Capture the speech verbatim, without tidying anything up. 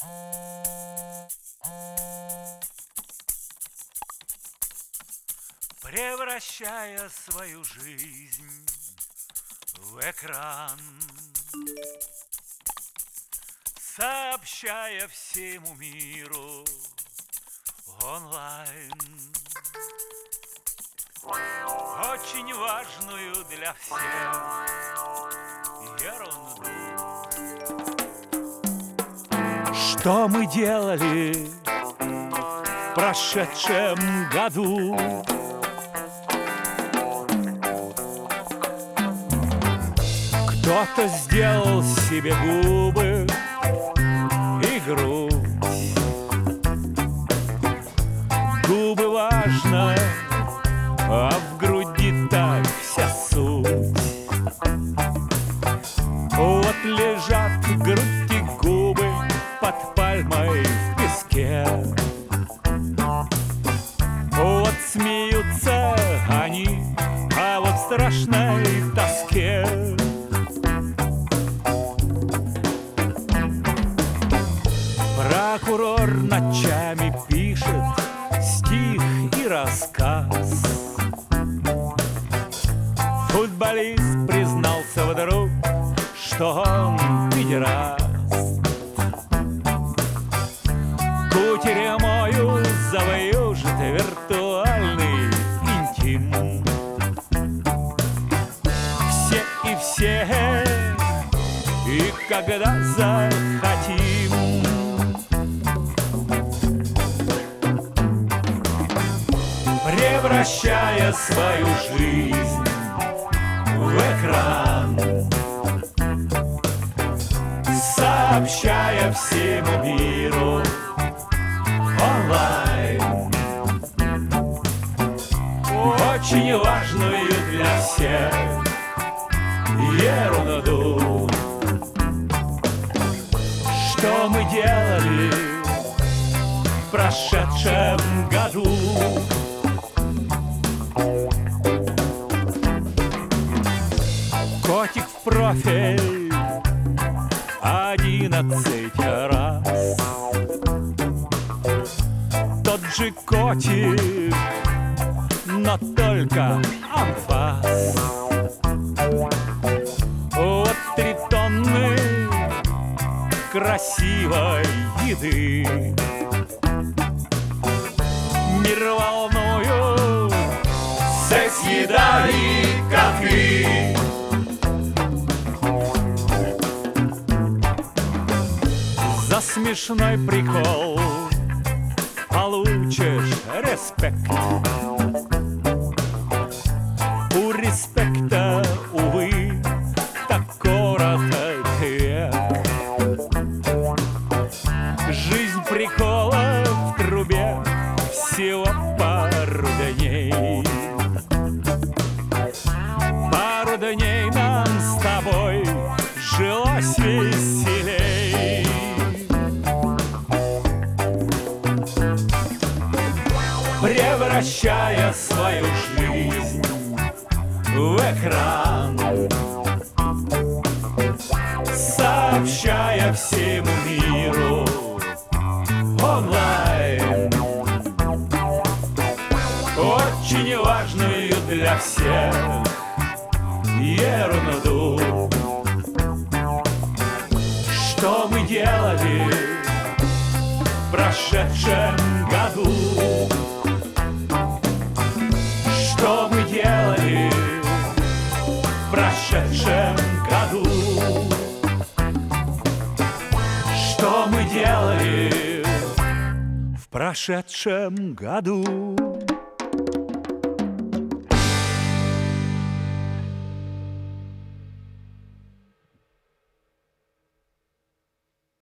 Превращая свою жизнь в экран, сообщая всему миру онлайн очень важную для всех ерунду. Что мы делали в прошедшем году? Кто-то сделал себе губы и грудь. Губы важно, а в груди так вся суть. Вот лежат грудь и губы под пальмой в песке. Вот смеются они, а вот в страшной тоске. Прокурор ночами пишет стих и рассказ. Футболист признался вдруг, что он педераст. Кутерьмою завьюжит виртуальный интим. Все и все, и когда захотим. Превращая свою жизнь в экран, сообщая всему миру онлайн очень важную для всех ерунду. Что мы делали в прошедшем году? Котик в профиль одиннадцать раз. Тот же котик, но только анфас. Вот три тонны красивой еды. Мир волнуют секс, еда и коты. За смешной прикол получишь респект. У респекта, увы, так короток век. Жизнь прикола в трубе всего пару дней. Пару дней нам с тобой жилось веселей. Превращая свою жизнь в экран, сообщая всему миру онлайн очень важную для всех ерунду. Что мы делали в прошедшем году? Что мы делали в прошедшем году? Что мы делали в прошедшем году?